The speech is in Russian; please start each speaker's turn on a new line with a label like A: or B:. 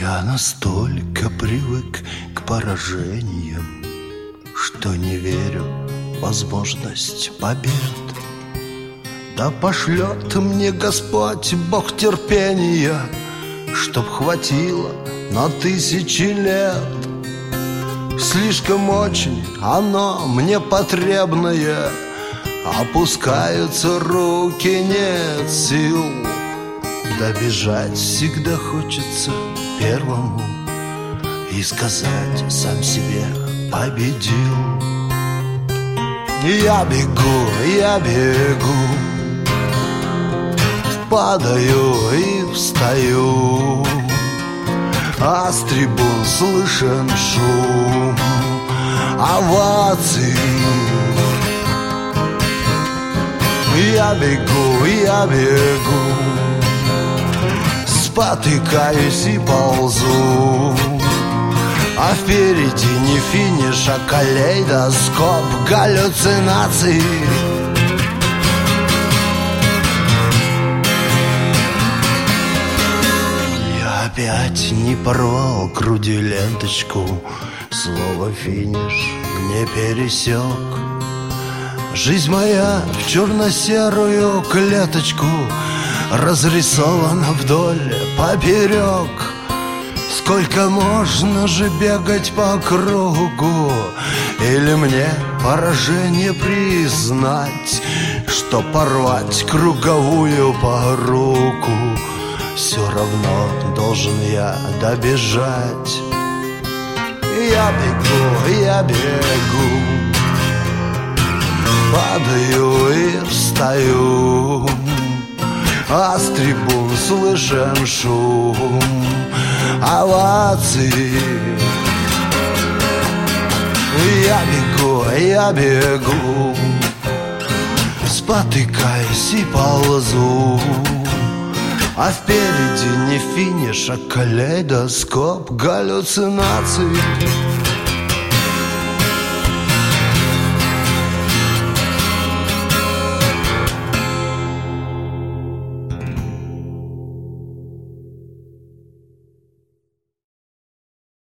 A: Я настолько привык к поражениям, что не верю в возможность побед. Да пошлет мне Господь Бог терпения, чтоб хватило на 1000 лет. Слишком очень оно мне потребное, опускаются руки, нет сил. Добежать всегда хочется первому и сказать сам себе: победил. Я бегу, падаю и встаю, а с трибун слышен шум оваций. Я бегу, спотыкаюсь и ползу, а впереди не финиш, а калейдоскоп галлюцинаций. Я опять не порвал к груди ленточку, слово «финиш» не пересек. Жизнь моя в черно-серую клеточку разрисована вдоль поперек. Сколько можно же бегать по кругу? Или мне поражение признать, что порвать круговую поруку все равно должен я добежать. Я бегу, падаю и встаю, а с трибун слышен шум оваций. Я бегу, спотыкаюсь и ползу, а впереди не финиш, а калейдоскоп галлюцинаций.